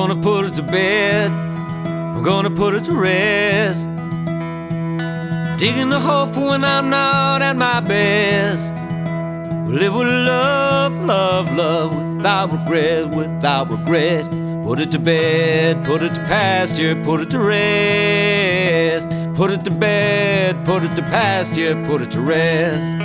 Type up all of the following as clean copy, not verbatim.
gonna put it to bed, I'm gonna put it to rest. Digging a hole for when I'm not at my best. Live with love, love, love, without regret, without regret. Put it to bed, put it to pasture, put it to rest. Put it to bed, put it to pasture, put it to rest.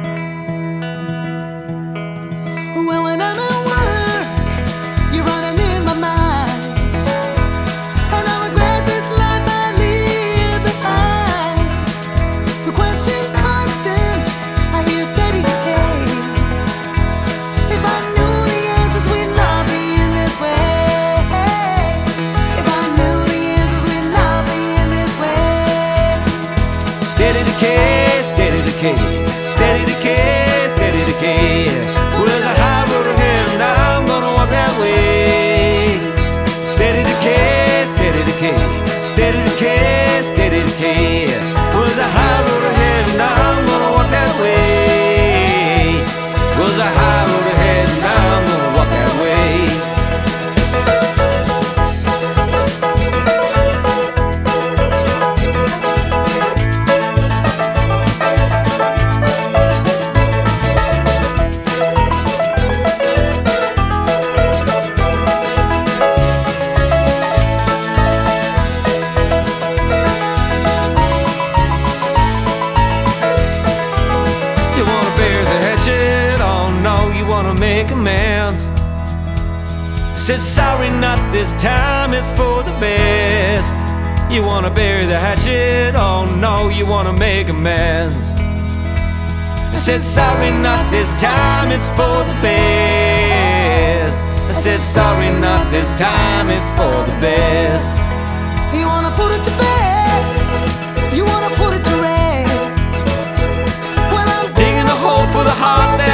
Well, when I'm at work, you're running in my mind, and I regret this life I leave behind. The question's constant, I hear steady decay. If I knew the answers, we'd not be in this way. If I knew the answers, we'd not be in this way. Steady decay, steady decay, steady decay, steady decay. Well, there's a high road ahead and I'm gonna walk that way. Steady decay, steady decay, steady decay, steady decay. Well, there's a high road ahead and I'm gonna walk that way. Well, there's a high road ahead and I'm gonna walk that way. Make amends. Said sorry, not this time, it's for the best. You wanna bury the hatchet, oh no, you wanna make amends. I said sorry, not this time, it's for the best. I said sorry, not this time, it's for the best. You wanna put it to bed, you wanna put it to rest. When I'm digging a hole for the heart that